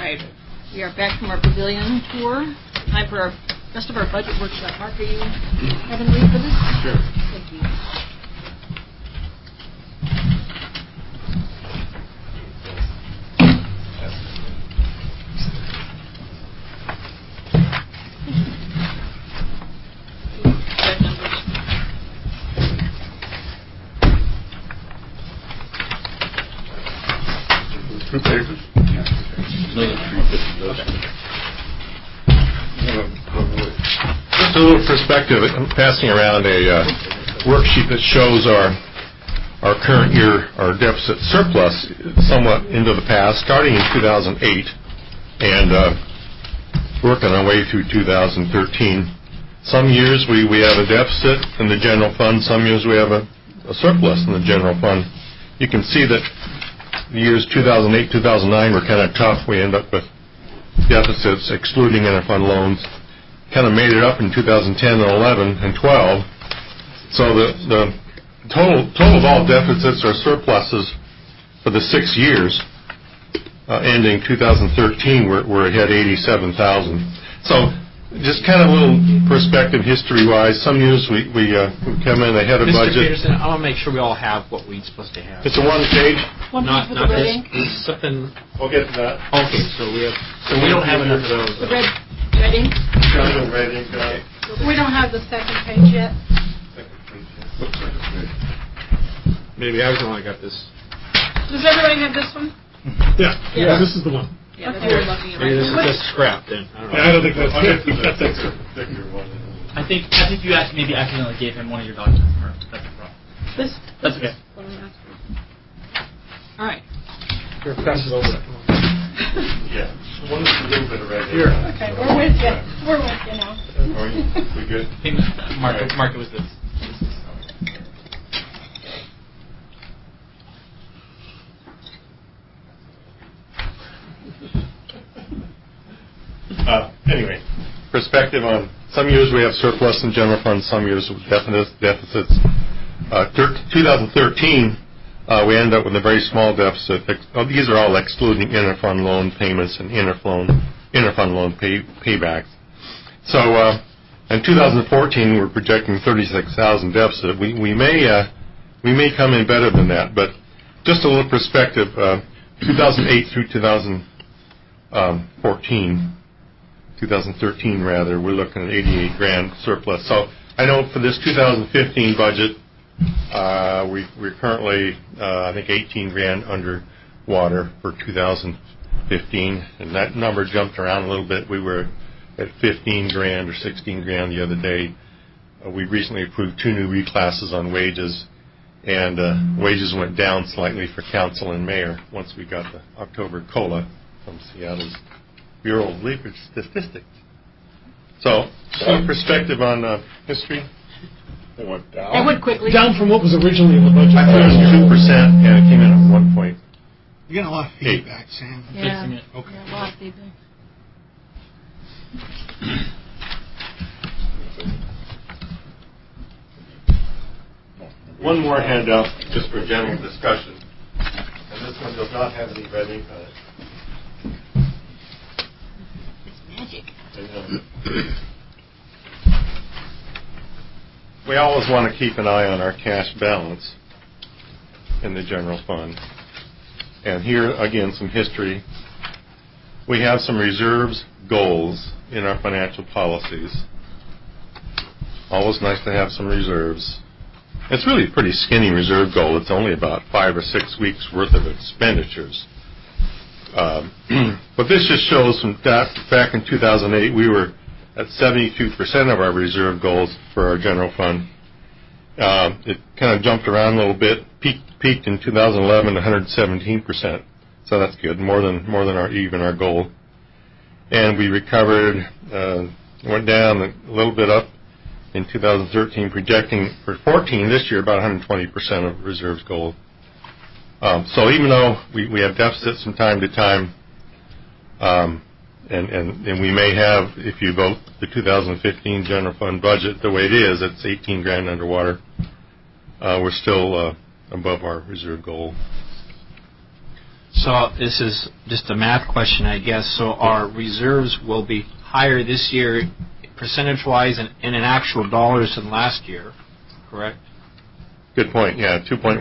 right. We are back from our pavilion tour. Time for our rest of our budget workshop. Mark, are you having a read for this? Sure. Thank you. Two pages? Just a little perspective. I'm passing around a worksheet that shows our current year, our deficit surplus, somewhat into the past, starting in 2008 and working our way through 2013. Some years we have a deficit in the general fund. Some years we have a surplus in the general fund. You can see that the years 2008, 2009 were kind of tough. We end up with deficits excluding interfund loans. Kind of made it up in 2010 and 11 and 12. So the total of all deficits or surpluses for the 6 years ending 2013 we're ahead 87,000. So just kind of a little perspective history-wise. Some years we come in ahead of budget. Mr. Peterson, I want to make sure we all have what we're supposed to have. It's a one page. Not this. Something. We'll get to that. Okay, so we don't have enough of those. The red ink. Red ink. We don't have the second page yet. Maybe I was the one that got this. Does everybody have this one? Yeah. This is the one. Yeah, that's what we're looking at. Maybe this is just scrap then. I don't think that's good. I think you maybe accidentally gave him one of your documents. That's the problem. That's okay. All right. Here, pass it over. Yeah. One is a little bit of red. Here. Okay, we're with you. We're with you now. Are you? We good? I think Mark, it was this. Anyway, perspective on some years we have surplus in general fund, some years with deficits. 2013, we end up with a very small deficit. These are all excluding interfund loan payments and interfund loan paybacks. So in 2014, we're projecting 36,000 deficit. We may come in better than that, but just a little perspective. 2008 through 2013 rather, we're looking at 88 grand surplus. So I know for this 2015 budget, we're currently, I think, 18 grand under water for 2015, and that number jumped around a little bit. We were at 15 grand or 16 grand the other day. We recently approved 2 new reclasses on wages, and wages went down slightly for council and mayor once we got the October COLA from Seattle's Bureau of Labor Statistics. So, some perspective on history. It went down. It went quickly. Down from what was originally in the budget. I thought it was 2%, and it came in at 1 point. You got a lot of feedback, Sam. Yeah. Okay. Yeah, a lot of feedback. One more handout, just for general discussion. And this one does not have any red ink on it. Magic. We always want to keep an eye on our cash balance in the general fund. And here, again, some history. We have some reserves goals in our financial policies. Always nice to have some reserves. It's really a pretty skinny reserve goal. It's only about 5 or 6 weeks worth of expenditures. But this just shows from back in 2008, we were at 72% of our reserve goals for our general fund. It kind of jumped around a little bit, peaked in 2011 at 117%. So that's good, more than our goal. And we recovered, went down a little bit up in 2013, projecting for 14 this year about 120% of reserves goal. So even though we have deficits from time to time, and we may have, if you vote the 2015 general fund budget the way it is, it's 18 grand underwater. We're still above our reserve goal. So this is just a math question, I guess. So our reserves will be higher this year, percentage-wise, and in actual dollars than last year, correct? Good point. Yeah,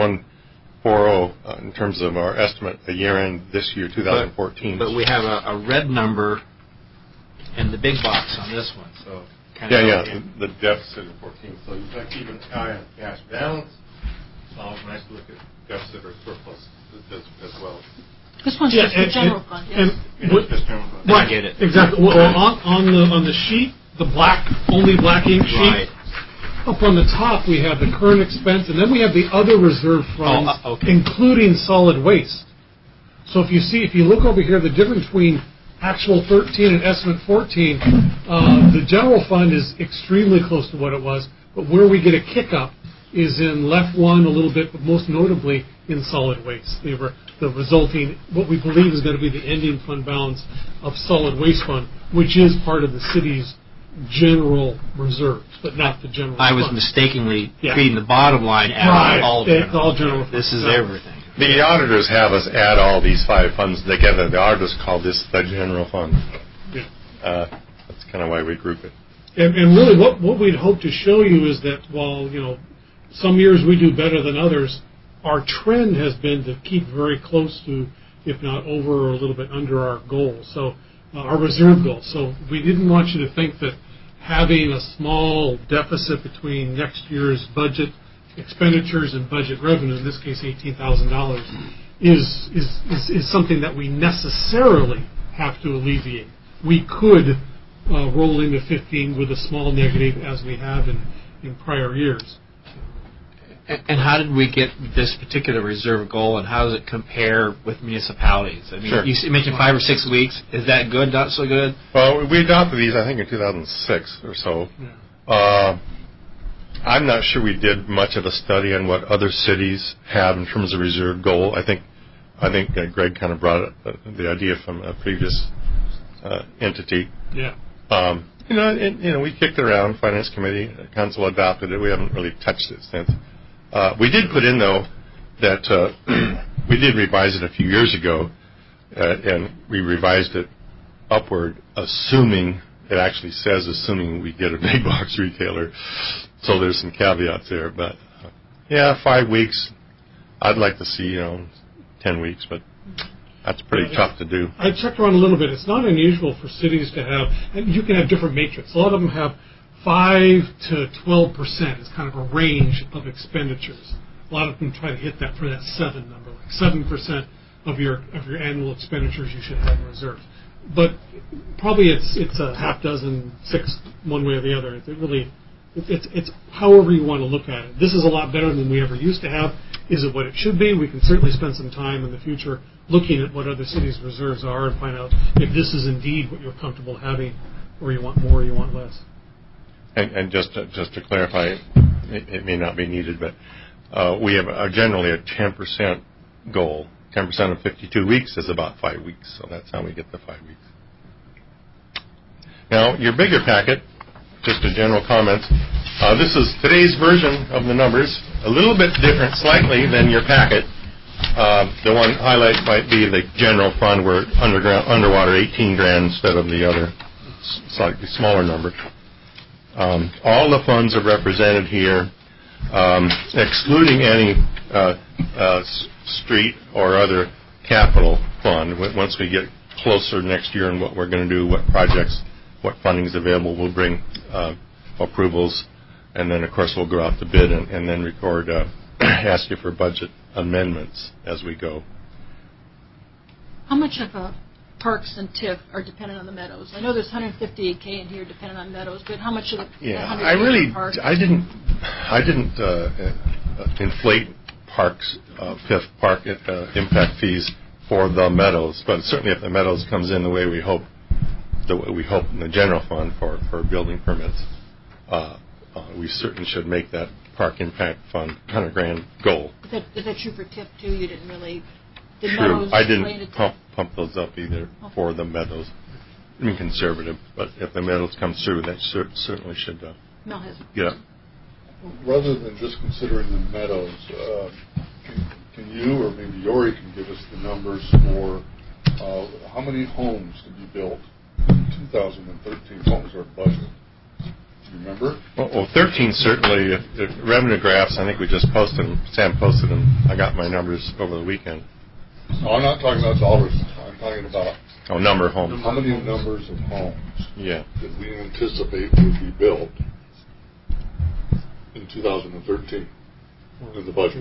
2.140 in terms of our estimate a year end this year, 2014. But we have a red number in the big box on this one. So the deficit of 14. So you've got to keep an eye on cash balance. It's always nice to look at deficit or surplus as well. This one's just the general fund. Yes. Right, I get it. Exactly. Well, on the sheet, the only black ink sheet, up on the top we have the current expense, and then we have the other reserve funds, including solid waste. So if you look over here, the difference between actual 13 and estimate 14, the general fund is extremely close to what it was, but where we get a kick up is in left one a little bit, but most notably in solid waste. The resulting, what we believe is going to be the ending fund balance of solid waste fund, which is part of the city's general reserves, but not the general I was fund. mistakenly treating the bottom line as all general. This is everything. The auditors have us add all these 5 funds together. The auditors call this the general fund. Yeah. That's kind of why we group it. And really what we'd hope to show you is that while, some years we do better than others, our trend has been to keep very close to, if not over or a little bit under our goal, so our reserve goal. So we didn't want you to think that having a small deficit between next year's budget expenditures and budget revenue, in this case $18,000, is something that we necessarily have to alleviate. We could roll into 15 with a small negative as we have in prior years. And how did we get this particular reserve goal, and how does it compare with municipalities? I mean, Sure. You mentioned 5 or 6 weeks. Is that good, not so good? Well, we adopted these, I think, in 2006 or so. Yeah. I'm not sure we did much of a study on what other cities have in terms of reserve goal. I think Greg kind of brought the idea from a previous entity. Yeah. We kicked it around, Finance Committee, Council adopted it. We haven't really touched it since. We did put in, though, that we did revise it a few years ago, and we revised it upward, assuming we get a big box retailer. So there's some caveats there. But, 5 weeks. I'd like to see, 10 weeks, but that's pretty tough to do. I checked around a little bit. It's not unusual for cities to have, and you can have different matrix. A lot of them have 5 to 12% is kind of a range of expenditures. A lot of them try to hit that for that 7 number, like 7% of your annual expenditures you should have in reserve. But probably it's a half dozen, 6 one way or the other. It's however you want to look at it. This is a lot better than we ever used to have. Is it what it should be? We can certainly spend some time in the future looking at what other cities' reserves are and find out if this is indeed what you're comfortable having, or you want more, or you want less. And just to clarify, it may not be needed, but we have generally a 10% goal. 10% of 52 weeks is about 5 weeks, so that's how we get the 5 weeks. Now, your bigger packet, just a general comment. This is today's version of the numbers, a little bit different slightly than your packet. The one highlight might be the general fund where underwater 18 grand instead of the other slightly smaller number. All the funds are represented here, excluding any street or other capital fund. Once we get closer next year and what we're going to do, what projects, what funding is available, we'll bring approvals, and then, of course, we'll go out to bid and then record, ask you for budget amendments as we go. How much of parks and TIF are dependent on the meadows? I know there's 150K in here dependent on meadows, but how much of the I didn't inflate parks, TIF park impact fees for the meadows, but certainly if the meadows comes in the way we hope in the general fund for building permits, we certainly should make that park impact fund 100 grand goal. Is that true for TIF too? You didn't really... True. I didn't pump those up either for the meadows. I mean, conservative, but if the meadows come through, that certainly should get up. Rather than just considering the meadows, can you or maybe Yori can give us the numbers for how many homes to be built in 2013? What was our budget? Do you remember? Well, 13 certainly. If revenue graphs, I think we just posted them. Sam posted them. I got my numbers over the weekend. No, I'm not talking about dollars. I'm talking about number of homes. How many numbers of homes that we anticipate would be built in 2013 in the budget?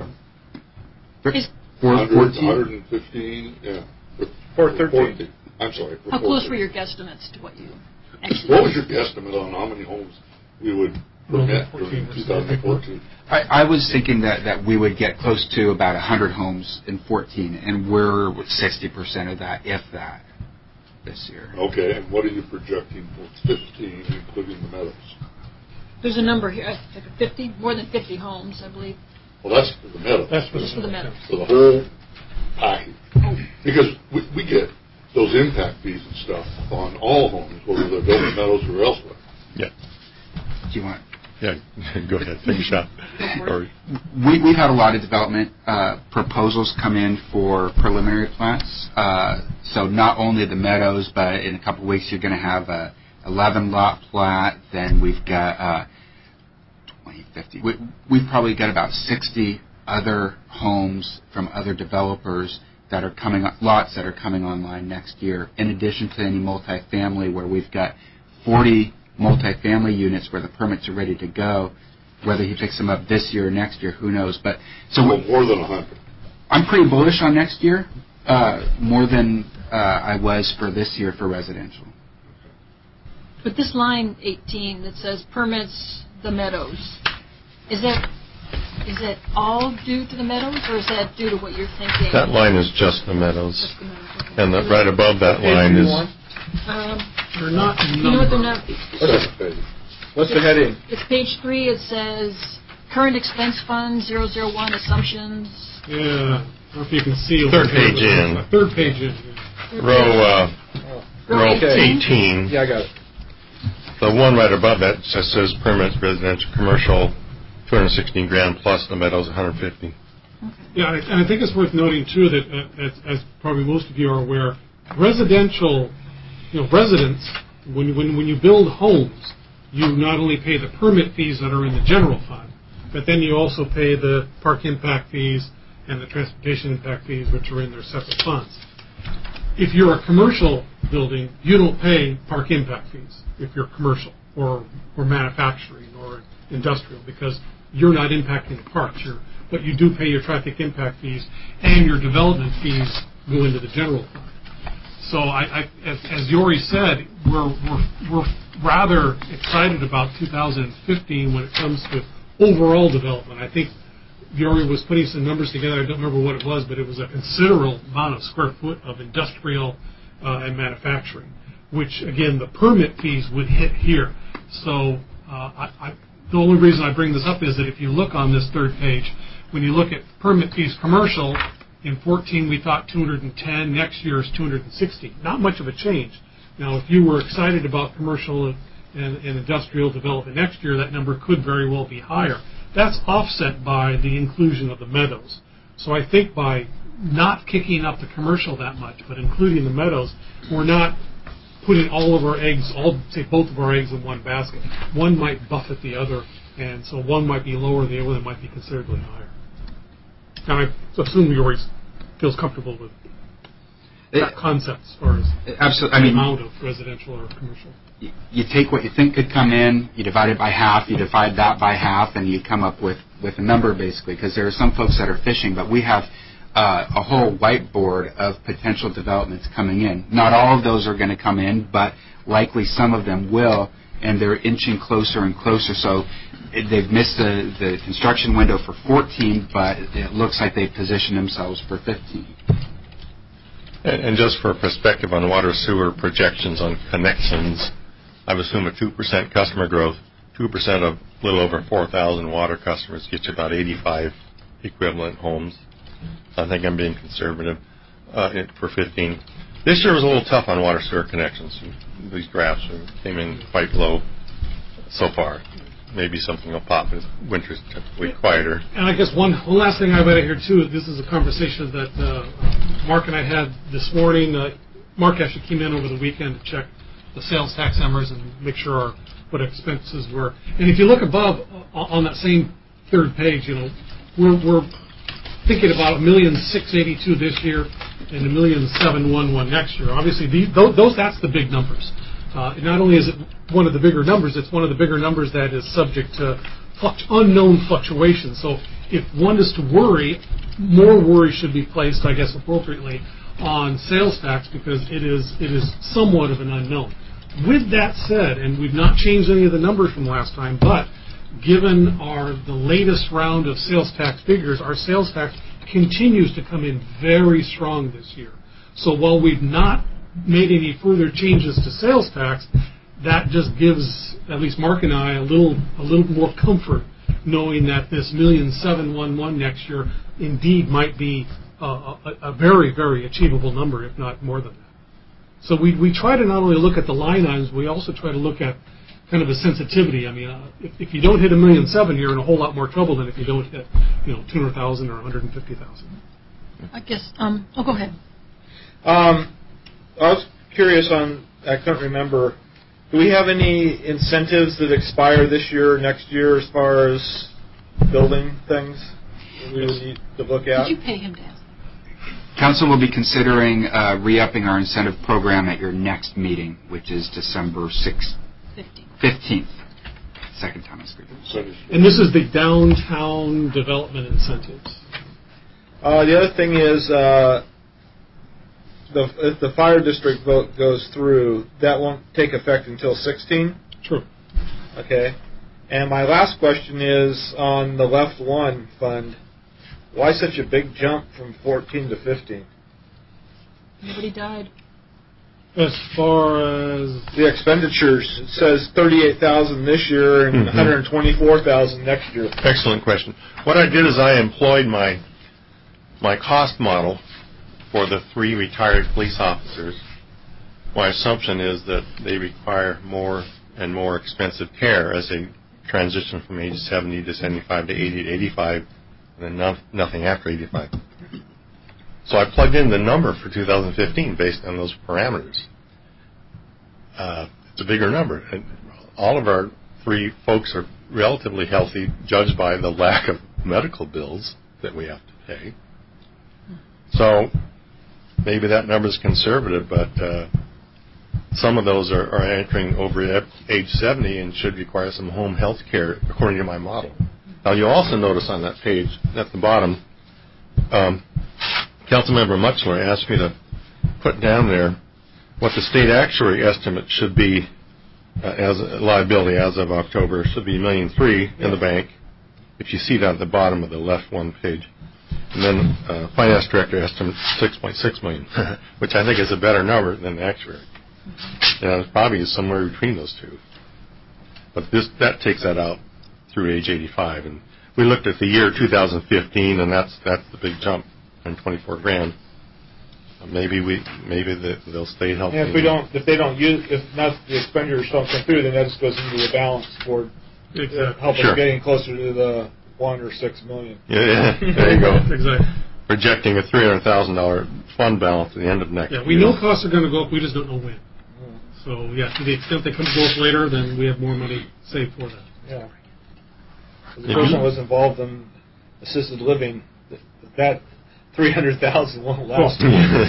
115, yeah. 413. I'm sorry. How close were your guesstimates to what you actually... What was your guesstimate on how many homes we would permit during 2014? I was thinking that we would get close to about 100 homes in 14, and we're 60% of that, if that, this year. Okay, and what are you projecting for 15, including the meadows? There's a number here, like 50, more than 50 homes, I believe. Well, that's for the meadows. That's for the meadows. For the whole package. Because we get those impact fees and stuff on all homes, whether they're built in meadows or elsewhere. Yeah. Do you want... Yeah, go ahead. Take a shot. We've had a lot of development proposals come in for preliminary plats. So not only the meadows, but in a couple of weeks you're going to have a 11-lot plat. Then we've got 20, 50. We've probably got about 60 other homes from other developers that are coming lots that are coming online next year. In addition to any multifamily, where we've got 40 multifamily units where the permits are ready to go. Whether he picks them up this year or next year, who knows? But so more than 100. I'm pretty bullish on next year, more than I was for this year for residential. But this line 18 that says permits the meadows, is it all due to the meadows, or is that due to what you're thinking? That line is just the meadows. Just the meadows, okay. And right above that line is... They're not you know what they're not? What's the heading? It's page 3. It says current expense fund 001 assumptions. Yeah, I don't know if you can see. Third page in. Third page in. Row 18. Yeah, I got it. The one right above that just says permits residential commercial, $216,000 plus the meadows 150. Yeah, and I think it's worth noting too that as probably most of you are aware, residential. Residents, when you build homes, you not only pay the permit fees that are in the general fund, but then you also pay the park impact fees and the transportation impact fees, which are in their separate funds. If you're a commercial building, you don't pay park impact fees if you're commercial or manufacturing or industrial, because you're not impacting the parks. But you do pay your traffic impact fees, and your development fees go into the general fund. So, as Yori said, we're rather excited about 2015 when it comes to overall development. I think Yori was putting some numbers together. I don't remember what it was, but it was a considerable amount of square foot of industrial and manufacturing, which, again, the permit fees would hit here. So the only reason I bring this up is that if you look on this third page, when you look at permit fees commercial, in 14, we thought 210. Next year is 260. Not much of a change. Now, if you were excited about commercial and industrial development next year, that number could very well be higher. That's offset by the inclusion of the meadows. So I think by not kicking up the commercial that much, but including the meadows, we're not putting all of our eggs, both of our eggs in one basket. One might buffet the other, and so one might be lower, the other might be considerably higher. And I assume you already feels comfortable with that concept as far as the amount of residential or commercial. You take what you think could come in, you divide it by half, you divide that by half, and you come up with a number, basically, because there are some folks that are fishing, but we have a whole whiteboard of potential developments coming in. Not all of those are going to come in, but likely some of them will, and they're inching closer and closer. So they've missed the construction window for 14, but it looks like they've positioned themselves for 15. And just for perspective on water sewer projections on connections, I would assume a 2% customer growth, 2% of a little over 4,000 water customers gets you about 85 equivalent homes. So I think I'm being conservative for 15. This year was a little tough on water sewer connections. These graphs came in quite low so far. maybe something will pop as winter's typically quieter. And I guess one last thing I've got here too. This is a conversation that Mark and I had this morning. Mark actually came in over the weekend to check the sales tax numbers and make sure what expenses were. And if you look above on that same third page, we're thinking about $1,682,000 this year and $1,711,000 next year. Obviously, that's the big numbers. Not only is it one of the bigger numbers, it's one of the bigger numbers that is subject to unknown fluctuations. So if one is to worry, more worry should be placed, I guess appropriately, on sales tax because it is somewhat of an unknown. With that said, and we've not changed any of the numbers from last time, but given the latest round of sales tax figures, our sales tax continues to come in very strong this year. So while we've not made any further changes to sales tax, that just gives at least Mark and I a little more comfort knowing that this $1,711,000 next year indeed might be a very, very achievable number, if not more than that. So we try to not only look at the line items, we also try to look at kind of a sensitivity. I mean, if you don't hit $1,700,000, you're in a whole lot more trouble than if you don't hit, $200,000 or $150,000. I guess. Go ahead. I was curious I couldn't remember. Do we have any incentives that expire this year or next year as far as building things that we would need to look at? Did you pay him to ask? Council will be considering re-upping our incentive program at your next meeting, which is December 15th. Second time I speak. And this is the downtown development incentives. The other thing is, if the fire district vote goes through, that won't take effect until 16? True. Okay. And my last question is on the Left One fund. Why such a big jump from 14 to 15? Nobody died. As far as the expenditures, it says $38,000 this year and $124,000 next year. Excellent question. What I did is I employed my cost model for the 3 retired police officers. My assumption is that they require more and more expensive care as they transition from age 70 to 75 to 80 to 85, and then nothing after 85. So I plugged in the number for 2015 based on those parameters. It's a bigger number. And all of our 3 folks are relatively healthy, judged by the lack of medical bills that we have to pay. So maybe that number is conservative, but some of those are entering over age 70 and should require some home health care, according to my model. Now, you'll also notice on that page, at the bottom, Councilmember Mutchler asked me to put down there what the state actuary estimate should be as a liability as of October. It should be $1,300,000 in the bank, if you see that at the bottom of the left one page. And then finance director estimate $6.6 million, which I think is a better number than the actuary. It probably is somewhere between those two. But that takes that out through age 85. And we looked at the year 2015, and that's the big jump in $24,000. Maybe they'll stay healthy. And if the expenditures don't come through, then that just goes into the balance toward help us getting closer to the $1 or $6 million. Yeah, there you go. Exactly. Projecting a $300,000 fund balance at the end of next year. Yeah, we know costs are going to go up. We just don't know when. So, yeah, to the extent they come go up later, then we have more money saved for that. Yeah. The person was involved in assisted living. That $300,000 won't last.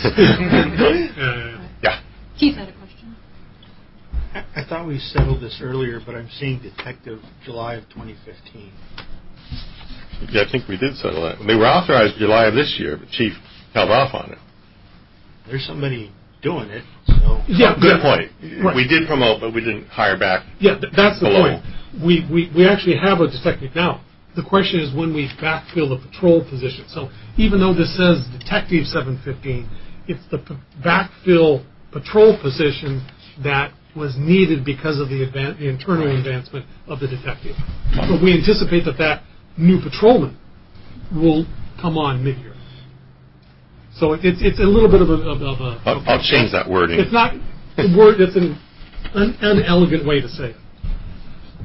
Yeah. Keith had a question. I thought we settled this earlier, but I'm seeing Detective July of 2015. Yeah, I think we did settle that. They were authorized July of this year, but Chief held off on it. There's somebody doing it, so... Yeah, good point. Right. We did promote, but we didn't hire back. Yeah, that's the point. We actually have a detective now. The question is when we backfill the patrol position. So even though this says Detective 715, it's the backfill patrol position that was needed because of the internal advancement of the detective. But we anticipate that new patrolman will come on mid-year. So it's a little bit of a I'll change that wording. It's not the word. It's an unelegant way to say it.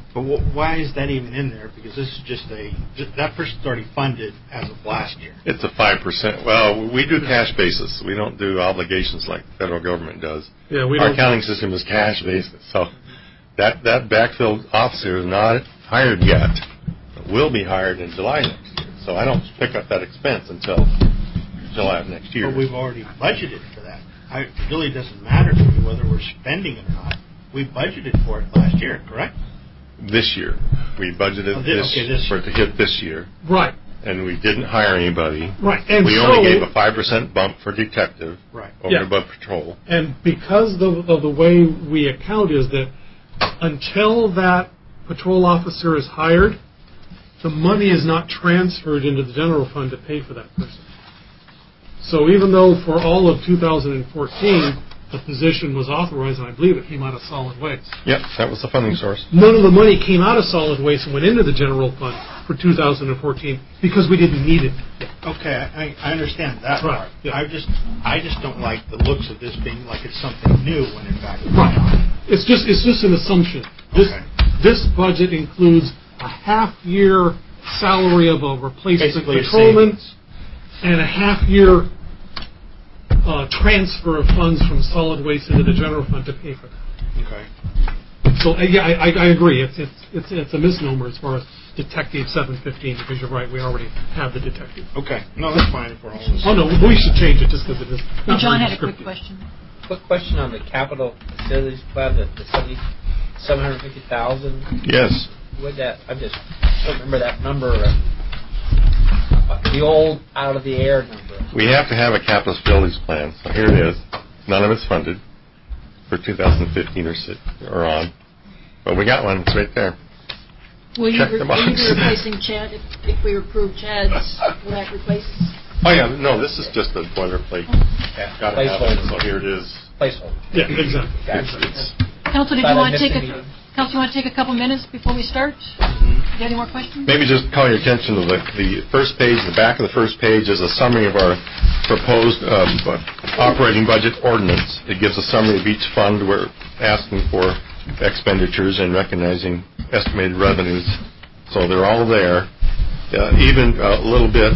But why is that even in there? Because this is that person's already funded as of last year. It's a 5%. Well, we do cash basis. We don't do obligations like the federal government does. Yeah, Our accounting system is cash basis. So that backfill officer is not hired yet. But will be hired in July next year. So I don't pick up that expense until July of next year. But we've already budgeted for that. It really doesn't matter to me whether we're spending it or not. We budgeted for it last year, correct? This year. We budgeted for it to hit this year. Right. And we didn't hire anybody. Right. And we only gave a 5% bump for detective over and above patrol. And because of the way we account is that until that patrol officer is hired, the money is not transferred into the general fund to pay for that person. So even though for all of 2014, the position was authorized, and I believe it came out of solid waste. Yep, that was the funding source. None of the money came out of solid waste and went into the general fund for 2014 because we didn't need it. Okay, I understand that part. Yeah. I just don't like the looks of this being like it's something new when in fact it's not. It's just an assumption. This budget includes a half-year salary of a replacement patrolman and a half-year transfer of funds from solid waste into the general fund to pay for that. Okay. So I agree. It's a misnomer as far as Detective 715 because you're right. We already have the detective. Okay. No, that's fine for all of us. Oh no, we should change it just because it is. John had a quick question. Quick question on the capital facilities plan, the $750,000. Yes. Would that? I just don't remember that number. The old out of the air number. We have to have a capital facilities plan. So here it is. None of it's funded for 2015 or on. But we got one. It's right there. Will you be replacing Chad if we approve Chad's? Will that replace? Oh yeah, no. This is just a boilerplate. Got to have it. So here it is. Placeholder. Yeah, exactly. Council, did you want to take a couple minutes before we start? Do you have any more questions? Maybe just call your attention to the first page. The back of the first page is a summary of our proposed operating budget ordinance. It gives a summary of each fund we're asking for expenditures and recognizing estimated revenues. So they're all there. Even a little bit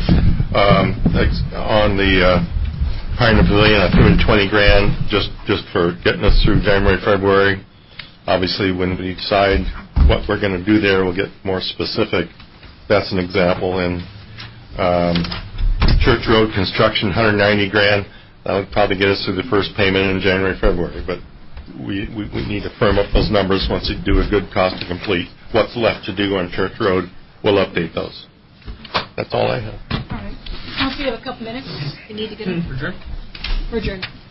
on the Pioneer Pavilion, $220,000 just for getting us through January, February. Obviously, when we decide what we're going to do there, we'll get more specific. That's an example. And Church Road construction, $190,000. That would probably get us through the first payment in January, February. But we need to firm up those numbers once we do a good cost to complete. What's left to do on Church Road, we'll update those. That's all I have. All right. Council, you have a couple minutes. You need to get in. Adjourn. We're adjourned.